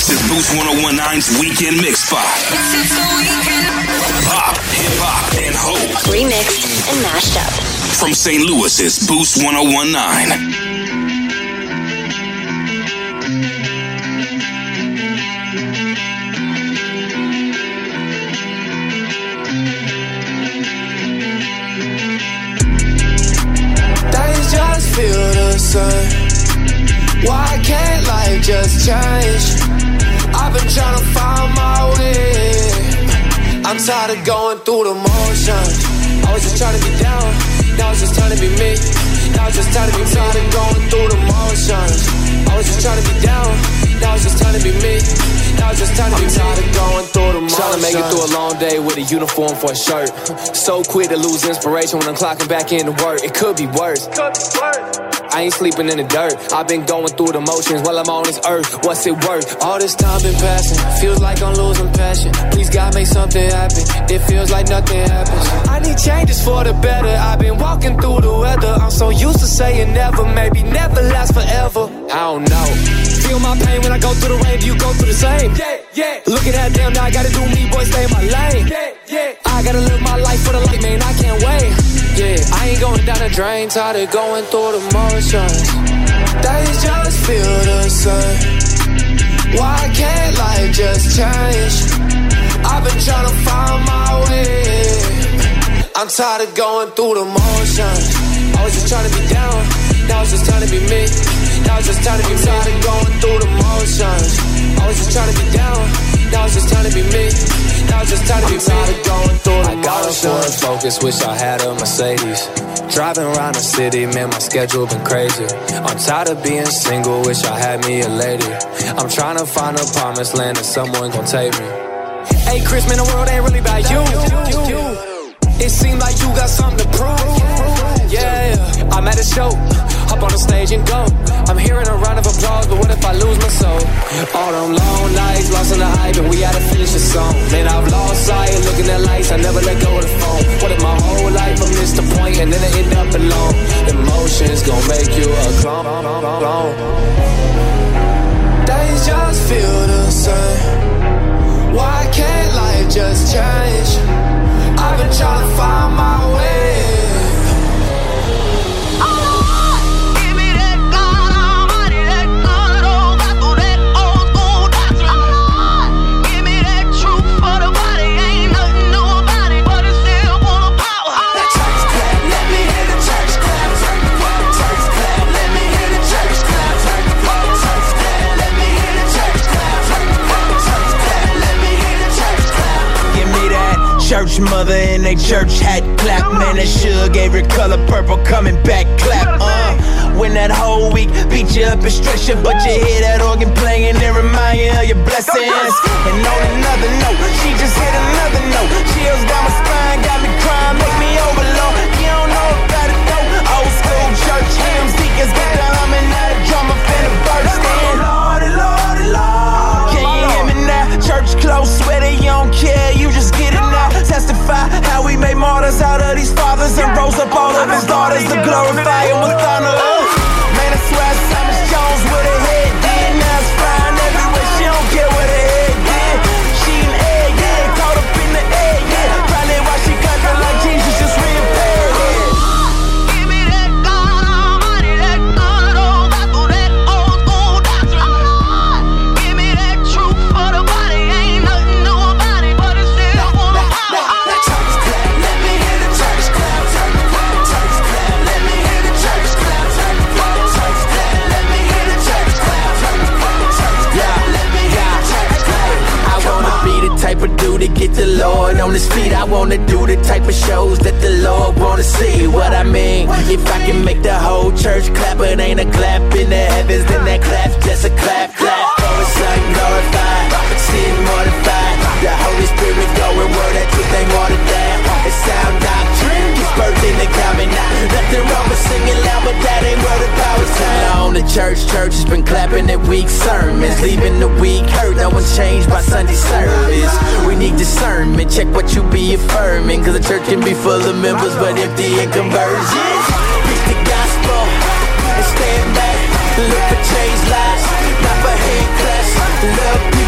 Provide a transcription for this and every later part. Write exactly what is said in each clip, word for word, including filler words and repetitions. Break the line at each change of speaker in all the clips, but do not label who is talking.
This is Boost ten nine's Weekend Mix Spot. Pop, hip-hop, and hope.
Remixed and mashed up.
From Saint Louis's Boost ten nineteen.
Just feel the sun. Why can't life just change? I've been trying to find my way. I'm tired of going through the motions. I was just trying to be down. Now it's just time to be me. Now it's just time to be me. Tired of going through the motions. I was just trying to be down. Now it's just time to be me. Now it's just time to be me. I'm tired of going through the motions. Trying to make it through a long day with a uniform for a shirt. So quick to lose inspiration when I'm clocking back into work. It could be worse. Could be worse. I ain't sleeping in the dirt. I've been going through the motions while I'm on this earth. What's it worth? All this time been passing. Feels like I'm losing passion. Please God, make something happen. It feels like nothing happens. I need changes for the better. I've been walking through the weather. I'm so used to saying never. Maybe never last forever. I don't know. Feel my pain when I go through the rain. Do you go through the same? Yeah, yeah. Looking at them now, I gotta do me, boy, stay in my lane. Yeah, yeah. I gotta live my life for the light, man. I can't wait. Yeah, I ain't going down the drain, tired of going through the motions. Days just feel the sun. Why can't life just change? I've been trying to find my way. I'm tired of going through the motions. I was just trying to be down. Now it's just time to be me. Now it's just time to be me. Tired of going through the motions. I was just trying to be down. Now it's just time to be me. Now it's just time to be me. I'm tired of going through the motions. I got a foreign focus, wish I had a Mercedes. Driving around the city, man, my schedule been crazy. I'm tired of being single, wish I had me a lady. I'm trying to find a promised land and someone gon' take me. Hey, Chris, man, the world ain't really about you. It seems like you got something to prove. Yeah, I'm at a show, hop on the stage and go. I'm hearing a round of applause, but what if I lose my soul? All them long nights, lost in the hype, and we had to finish the song. Man, I've lost sight, looking at lights, I never let go of the phone. What if my whole life I missed the point, and then I end up alone? Emotions gon' make you a clone. Days just feel the same. Why can't life just change? I've been trying to find my way.
Church mother in a church hat clap. Man, that sugar gave her color purple coming back clap. Uh, when that whole week beat you up and stretch you, but you hear that organ playing and remind you of your blessings. And on another note, she just hit another note. Chills down my spine, got me crying, make me overload. You don't know about it though. Old school church hymns, deacons get the humming, now the drummer finna burst in. Lordy, Lordy, Lord. Can you hear me now? Church close, sweater, you don't care, you just get it now. Testify how we made martyrs out of these fathers and rose up all of his daughters to glorify him with honor. Man, I swear Thomas Jones with her head did. Now it's flying everywhere, she don't care what her head did. She an egg, yeah, caught up in the egg, yeah. Probably why she got her like Jesus, just reappeared, yeah.
Give me that God Almighty, that good old gospel, that old school doctrine. Give me that truth for the body, ain't nothing new about it, but it's still full of power.
Type of dude to get the Lord on his feet. I wanna do the type of shows that the Lord wanna see. What I mean, if I can make the whole church clap, it ain't a clap in the heavens, then that clap's just a clap, clap. For the Son glorified, sin mortified. The Holy Spirit going word, that truth ain't watered down. It's sound doctrine, gets birthed in the common. Nothing wrong with singing loud, but that ain't where the power's found. On the church, church has been clapping at weak sermons, leaving the weak hurt. No one's changed by Sunday service. We need discernment, check what you be affirming, cause the church can be full of members but empty in conversions. Preach the gospel and stand back, look for changed lives, not for hand claps. Love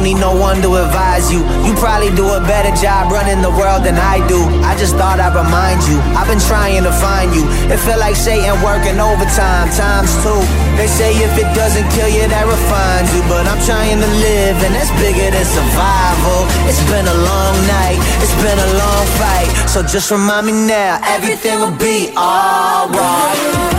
don't need no one to advise you. You probably do a better job running the world than I do. I just thought I'd remind you, I've been trying to find you. It feel like Satan working overtime, times two. They say if it doesn't kill you, that refines you. But I'm trying to live, and that's bigger than survival. It's been a long night, it's been a long fight. So just remind me now, everything will be alright.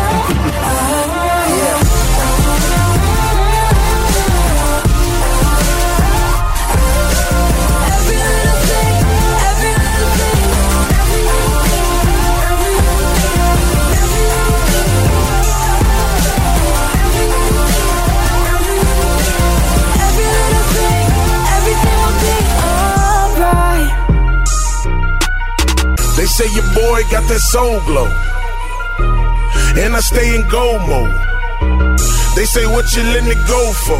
They say your boy got that soul glow, and I stay in gold mode. They say what you letting it go for?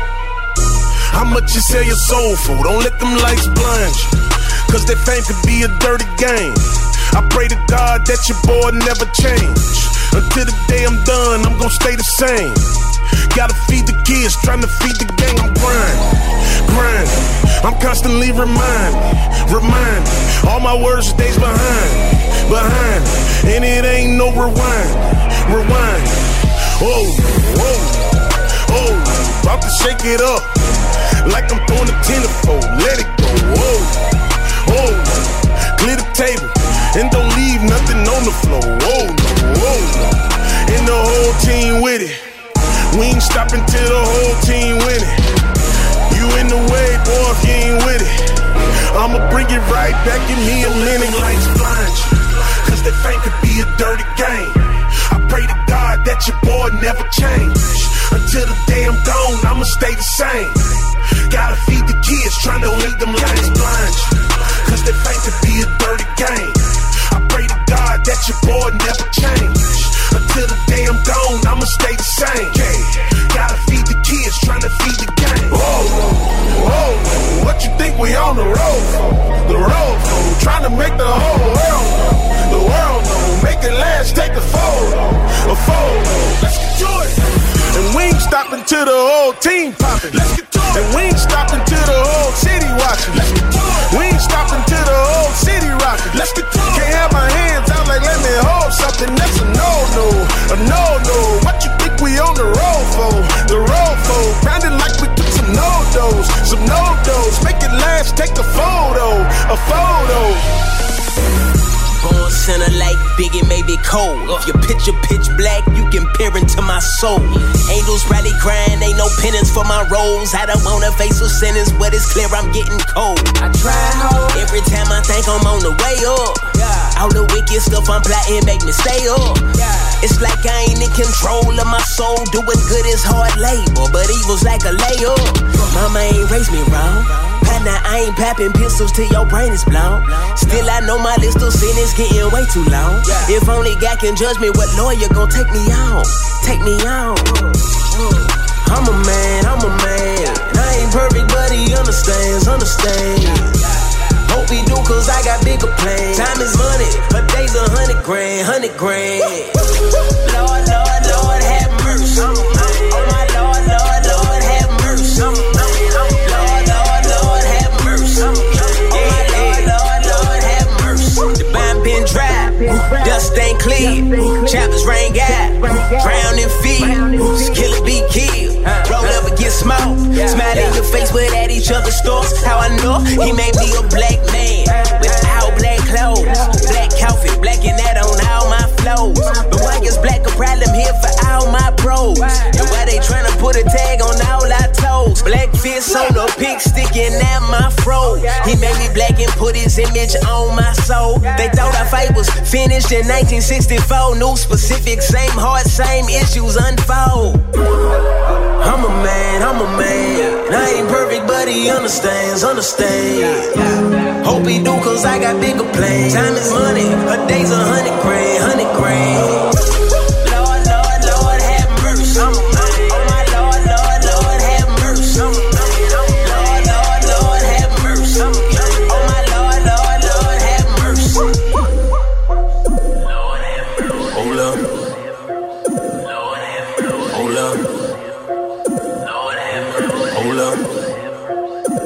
How much you sell your soul for? Don't let them lights blind you, cause that fame could be a dirty game. I pray to God that your boy never change. Until the day I'm done, I'm gon' stay the same. Gotta feed the kids, tryna feed the gang. I'm grinding, grinding. I'm constantly reminding, reminding. All my words stays behind, behind. And it ain't no rewind, rewind. Oh, oh, oh. About to shake it up, like I'm throwing a tennis-fold. Let it go, oh, oh. Clear the table, and don't leave nothing on the floor. Oh, no, oh. And the whole team with it. We ain't stopping till the whole team win it. You in the way, boy, if you ain't with it. I'ma bring it right back in me a minute. Lights blind you, cause that fame could be a dirty game. I pray to God that your boy never change. Until the day I'm gone, I'ma stay the same. Gotta feed the kids, tryna lead them lights blind you, cause that fame could be a dirty game. I pray to God that your boy never change. Until the day I'm gone, I'ma stay the same. Yeah. Gotta feed the kids, tryna feed the game. Whoa, whoa, what you think we on the road for? The road for, tryna make the whole world know. The world know, make it last, take a photo, a photo. Let's get to it. And we ain't stopping till the whole team popping. Let's get to it. And we ain't stopping till the whole city watching. Let's get to it. We ain't stopping till the whole city rocking. Let's get to it. Can't have my hands out like let me hold something. That's a no-no, a no-no. What you think we on the road for? The road for, grinding like we took some no-dos, some no-dos. Make it last, take a photo, a photo.
Born sinner like Biggie, maybe cold. If your picture pitch black, you can peer into my soul. Angels rally crying, ain't no penance for my roles. I don't wanna face a sentence, but it's clear I'm getting cold. I try hard. Every time I think I'm on the way up, yeah. All the wicked stuff I'm plotting make me stay up, yeah. It's like I ain't in control of my soul. Doing good is hard labor, but evil's like a layup. Mama ain't raised me wrong. Now I ain't popping pistols till your brain is blown. Still I know my list of sin is getting way too long. If only God can judge me, what lawyer gon' take me on? Take me on. I'm a man, I'm a man. I ain't perfect, but he understands, understands. Hope he do, cause I got bigger plans. Time is money, a day's a hundred grand, hundred grand. Lord, Lord, Lord, have mercy. Oh my Lord, Lord, Lord, have mercy. Been dry, dust ain't clear, choppers rain got, drowning feet, killer be killed, roll up and get smoked, smile in your face but at each other's stores. How I know he made me a black man with all black clothes, black coffee, black and that on all my flows. But why is black a problem here for all my bros? And why they tryna put a tag on all our toes? Black fists on the pig sticking at my fro. He made me black and put his image on my soul. They thought our fight was finished in nineteen sixty-four. New specifics, same heart, same issues unfold. I'm a man, I'm a man. I ain't perfect, but he understands, understands. Hope he do, cause I got bigger plans. Time is money, a day's a hundred grand, hundred grand. Lord, Lord, Lord, have mercy. I'm a man. Oh my Lord, Lord, Lord, have mercy. Lord, Lord, Lord, have mercy. Oh my Lord, Lord, Lord, have mercy. Hold up. Hold up. Hold up.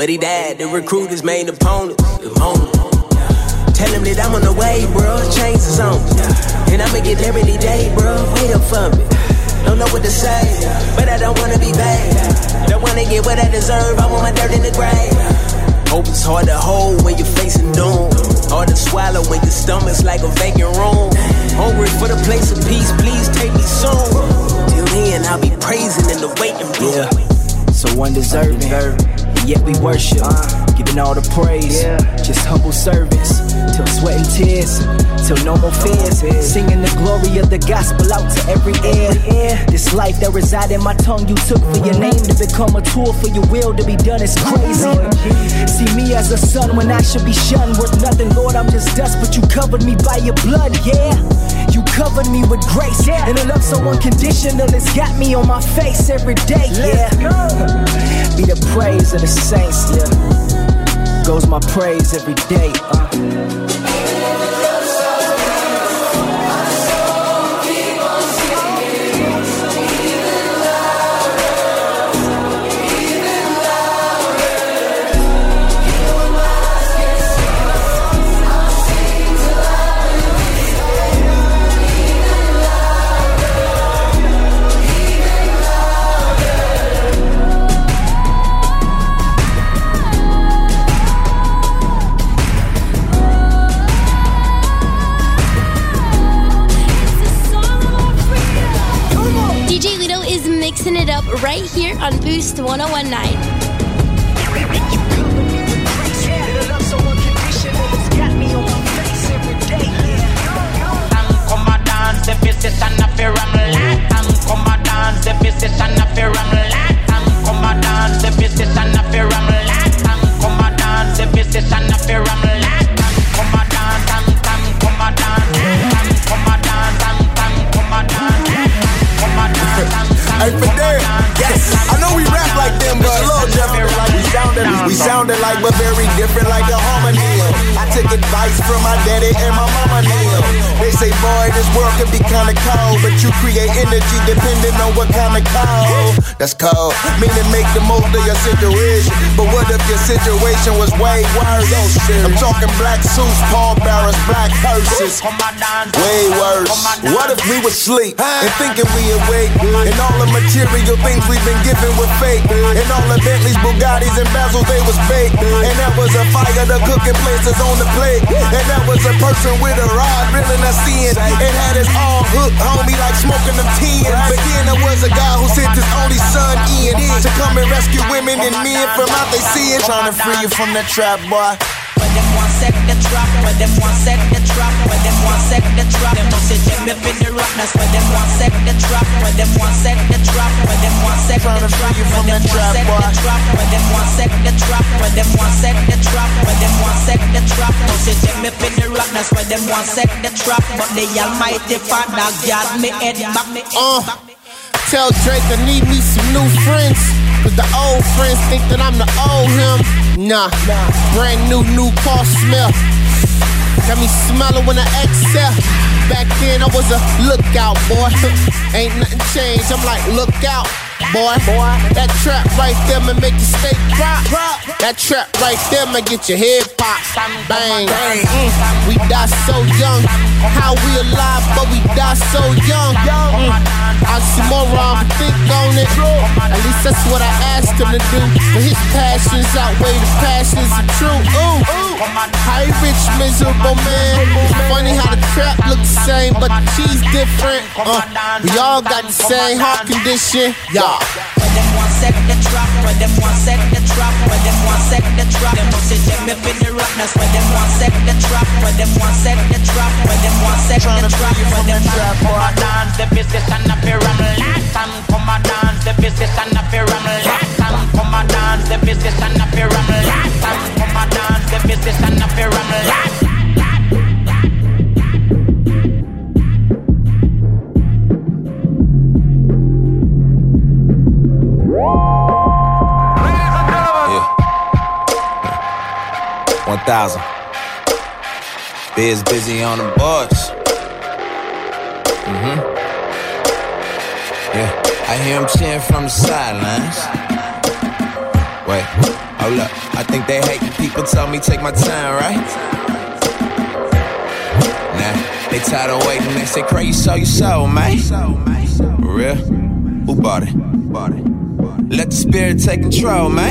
but he died. The recruiters made opponents. opponents. Tell him that I'm on the way, bro. Change the zone. And I'ma get there any day, bro. Wait up for me. Don't know what to say, but I don't wanna be bad. Don't wanna get what I deserve. I want my dirt in the grave. Hope it's hard to hold when you're facing doom. Hard to swallow when your stomach's like a vacant room. Hungry for the place of peace, please take me soon. Till then, I'll be praising in the waiting room.
Yeah. So undeserving, and yet we worship, giving all the praise. Just humble servants, till sweat and tears, till no more fears. Singing the glory of the gospel out to every ear. This life that reside in my tongue, you took for your name to become a tool for your will to be done. It's crazy. See me as a son when I should be shunned. Worth nothing, Lord, I'm just dust, but you covered me by your blood. Yeah. You covered me with grace, yeah. And a love so unconditional, it's got me on my face every day, yeah. Be the praise of the saints, yeah. Goes my praise every day, uh.
It up right here on Boost one oh one nine.
Hey, for them, yes. I know we rap like them, but a little different. Like we sounded, we sounded like, but very different, like a harmony. I took advice from my daddy and my mama. Neil. They say, boy, this world can be kinda cold, but you create energy depending on what kind of cold. That's cold. Meaning make the most of your situation. But what if your situation was way worse? I'm talking black suits, pallbearers, black hearses. Way worse. What if we were asleep and thinking we awake, and all the material things we've been given were fake, and all the Bentleys, Bugattis, and Bezels, they was fake, and that was a fire, the cooking places on the plate, and that was a person with a rod drilling us in, and had us all hooked, homie, like smoking them tens. But then there was a guy who sent his only son in to come and rescue women and men from out they sin, trying to free you from that trap, boy.
When them want set the trap, when them want set the trap, when them want set the trap, them no say Jimmy up in the rockness. When them want set the trap, when them want set the trap, when them want set the trap, when them want set the trap, when them want set the trap, when them want set the trap, when them want set the trap, no say Jimmy up in the rockness. When them want set the trap, but the Almighty Father got me head back me.
Uh, tell Drake I need me some new friends. Cause the old friends think that I'm the old him. Nah, brand new, new car smell. Got me smelling when I exhale. Back then I was a lookout, boy. Ain't nothing changed, I'm like, look out, boy. That trap right there may make you stay drop. That trap right there may get your head pop. Bang, mm. We die so young. How we alive, but we die so young. Mm. Oxymoron, but think on it. At least that's what I asked him to do. But his passions outweigh the passions of truth. Ooh, hey, rich, miserable man. Funny how the trap looks the same, but the cheese different. Uh, we all got the same heart condition. Y'all.
When them want set the trap, when them want set the trap, when them want set the trap, them no say Jimmy up in the rockness. When them want set the trap, when them want set the trap, when them want set the trap, when them want come and dance the business and a pyramid. Come and dance the business and a pyramid. Come and dance the business and a pyramid. Come and dance the business and a pyramid.
one thousand. Biz busy on the boards. Mm-hmm. Yeah, I hear him cheering from the sidelines. Wait. Hold up, I think they hate when people tell me take my time, right? Nah, they tired of waiting, they say, Cray, you sold your soul, man. For real? Who bought it? Bought it. Let the spirit take control, man.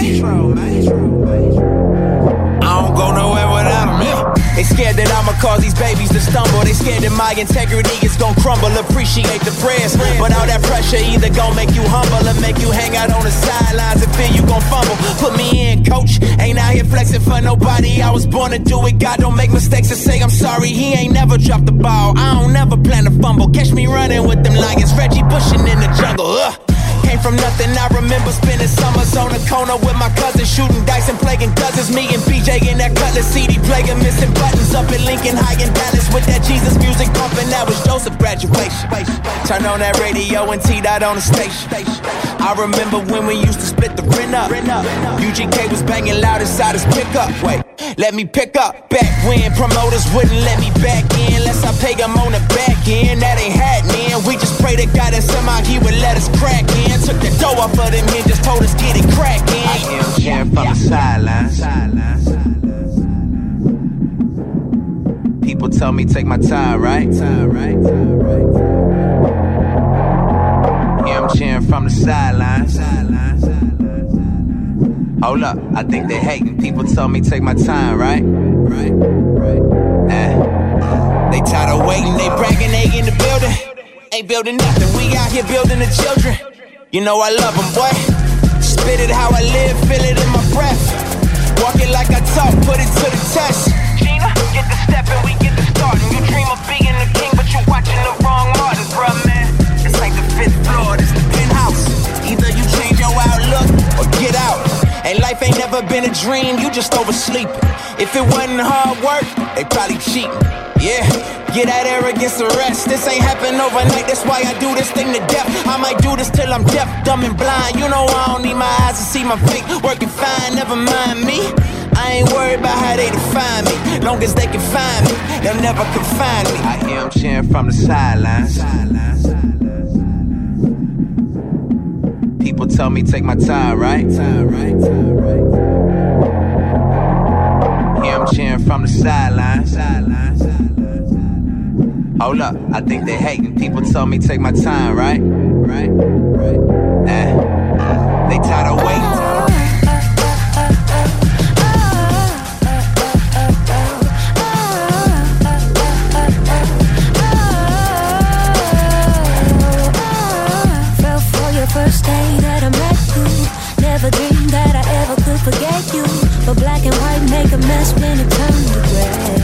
I don't go nowhere without them, yeah. They scared that I'ma cause these babies to stumble. They scared that my integrity is gon' crumble. Appreciate the prayers, but all that pressure either gon' make you humble or make you hang out on the sidelines and fear you gon' fumble. Put me in, coach. Ain't out here flexing for nobody. I was born to do it. God don't make mistakes and say I'm sorry. He ain't never dropped the ball. I don't never plan to fumble. Catch me running with them lions. Reggie Bushing in the jungle. Ugh. Came from nothing, I remember spending summers on the corner with my cousin, shooting dice and playing cousins. Me and B J in that Cutlass C D playing, missing buttons up in Lincoln High in Dallas with that Jesus music bumping. That was Joseph graduation. Turn on that radio and T-Dot on the station. I remember when we used to split the rent up. U G K was banging loud inside his pickup. Wait, let me pick up. Back when promoters wouldn't let me back in unless I pay them on the back end. That ain't happening. We just pray to God that somehow he would let us crack in. Took the dough off of them and just told us get it crackin'. I am cheering from the sidelines. People tell me take my time, right? Time, right? Time, right? Yeah, I'm cheering from the sidelines. Hold up, I think they hating. People tell me take my time, right? Right, right. Eh. They tired of waiting, they bragging, they in the building. Ain't building nothing, we out here building the children. You know I love them, boy. Spit it how I live, feel it in my breath. Walk it like I talk, put it to the test. Gina, get the step and we get the start. And you dream of being the king, but you're watching the wrong artist, bruh, man. This ain't the fifth floor, this the penthouse. Either you change your outlook or get out. And life ain't never been a dream, you just oversleeping. If it wasn't hard work, they probably cheating. Yeah, get that arrogance to rest. This ain't happen overnight, that's why I do this thing to death. I might do this till I'm deaf, dumb and blind. You know I don't need my eyes to see my fate. Working fine, never mind me. I ain't worried about how they define me. Long as they can find me, they'll never confine me. I hear them cheering from the sidelines. People tell me take my time, right? Time, right? Time, right? Hear them cheering from the sidelines. Hold up, I think they hating. People tell me take my time, right? Right? Right? Eh. They tired of waiting.
First day that I met you, never dreamed that I ever could forget you. But black and white make a mess when it turns to gray.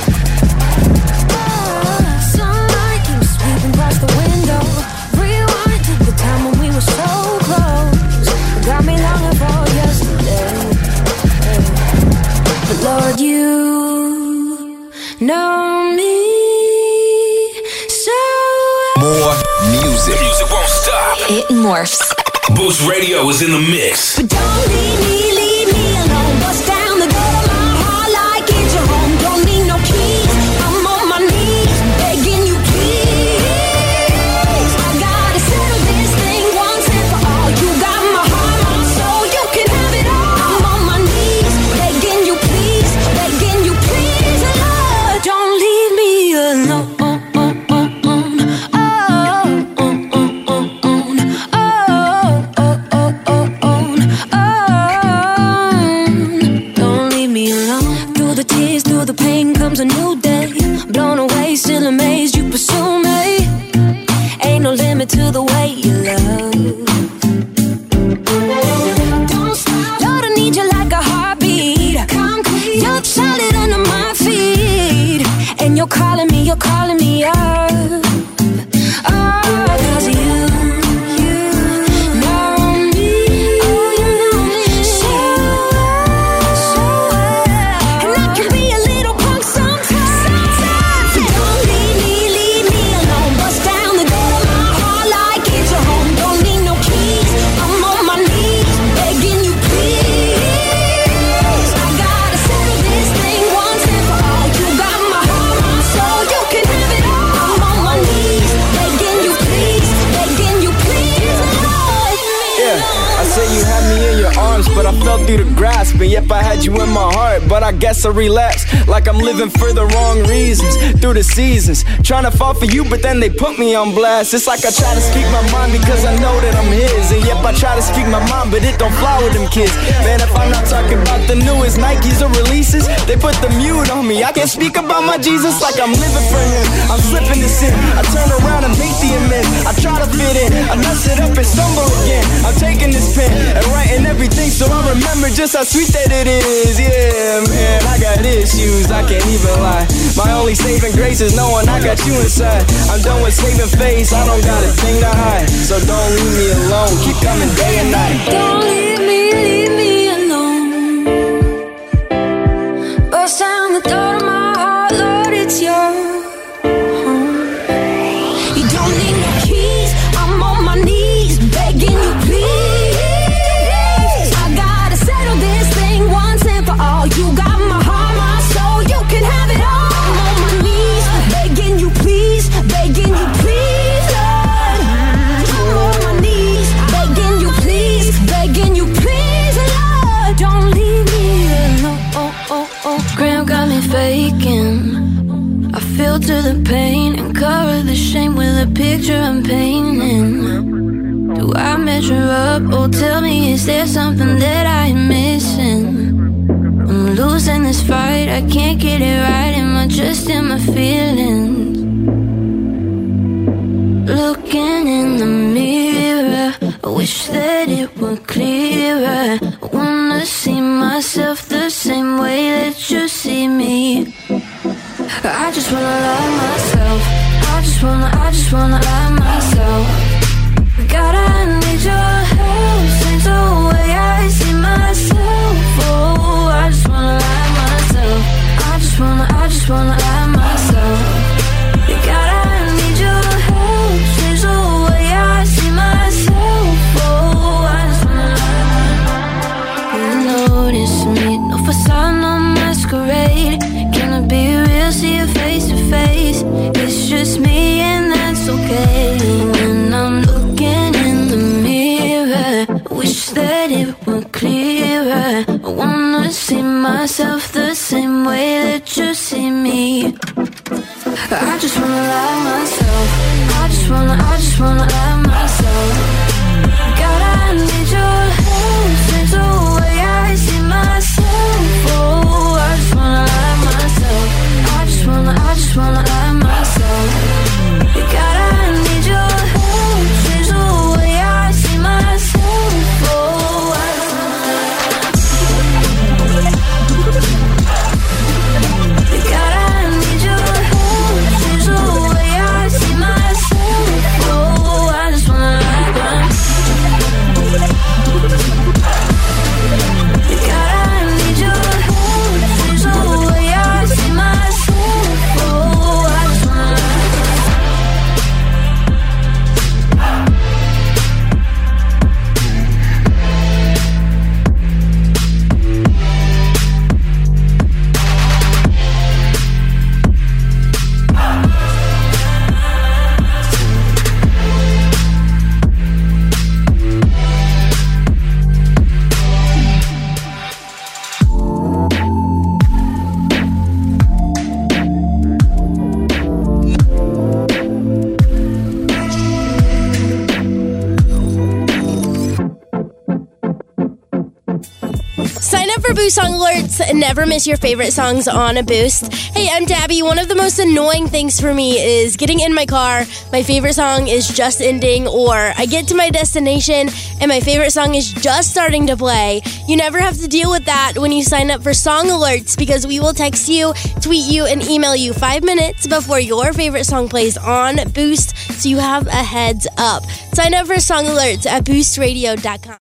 Sunlight keeps sweeping past the window. Rewind to the time when we were so close. It got me longing for yesterday. But Lord, you know me so well.
More music. Music won't stop.
It morphs.
Boost Radio is in the mix.
But don't leave me, leave me alone. Bust down the door of my heart like it's your home. Don't need no keys. I'm on my knees, begging you please. I gotta settle this thing once and for all. You got my heart on, so you can have it all. I'm on my knees, begging you please, begging you please, Lord, don't leave me alone. A new day, blown away, still amazed you pursue me. Ain't no limit to the way you love. Don't stop, Lord, I need you like a heartbeat. Concrete, you're solid under my feet, and you're calling me, you're calling me up. Oh, 'cause you, you know me, oh, you know me so well, so well, and I can be a little punk sometimes. So don't leave me, leave me alone. Bust down the door of my heart like it's your home. Don't need no keys. I'm on my knees, begging you please. I gotta settle this thing once and for all. You got my heart on, so you can have it all. I'm on my knees, begging you please, begging you please, Lord.
Yeah, I say you had me in your arms, but I fell through the grass.
happened. Yep, I had you in my heart, but I guess I relapsed. Like I'm living for the wrong reasons. Through the seasons, trying to fall for you, but then they put me on blast. It's like I try to speak my mind because I know that I'm his. And yep, I try to speak my mind, but it don't fly with them kids. Man, if I'm not talking about the newest Nikes or releases, they put the mute on me. I can't speak about my Jesus like I'm living for him. I'm slipping to sin. I turn around and make the amends. I try to fit in. I mess it up and stumble again. I'm taking this pen and writing everything so I remember just how sweet that it is. Yeah, man, I got issues, I can't even lie. My only saving grace is knowing I got you inside. I'm done with saving face, I don't got a thing to hide. So don't leave me alone, keep coming day and night.
Don't leave me, leave me alone. Bust down the door of my heart, Lord, it's your home. You don't need no keys, I'm on my knees, begging you please. I gotta settle this thing once and for all. You got my heart, my soul, you can have it all. I'm on my knees, begging you please, begging you please, Lord. I'm on my knees, begging you please, begging you please, Lord. Don't leave me alone. Oh, oh, oh. Graham got me faking. I filter the pain and cover the shame with a picture I'm painting. Do I measure up? Oh, tell me, is there something that I'm missing? I'm losing this fight, I can't get it right. Am I just in my feelings? Looking in the mirror, I wish that it were clearer. I wanna see myself the same way that you see me. I just wanna love myself. I just wanna, I just wanna love myself. God, I need your help. Change the way I see myself. Oh, I just wanna love myself. I just wanna, I just wanna love myself. God, I need your help. Change the way I see myself. Oh, I just wanna love myself. You notice me, no facade, no masquerade. Can I be real, see you face to face? It's just me and that's okay. When I'm looking in the mirror, I wish that it were clearer. I wanna see myself the same way that you see me. I just wanna love myself. I just wanna, I just wanna love myself. God, I need your help. Change the way I see myself. Oh, I just wanna love myself. I just wanna, I just wanna love myself. God, I need your help. Change the way I see myself. Oh, I just wanna. God, I need your help. Change the way I see myself. Oh, I just wanna love myself. God, I need your help. Change the way I see myself. Oh, I just wanna love myself.
Sign up for Boost Song Alerts and never miss your favorite songs on a Boost. Hey, I'm Dabby. One of the most annoying things for me is getting in my car, my favorite song is just ending, or I get to my destination and my favorite song is just starting to play. You never have to deal with that when you sign up for Song Alerts because we will text you, tweet you, and email you five minutes before your favorite song plays on Boost so you have a heads up. Sign up for Song Alerts at boost radio dot com.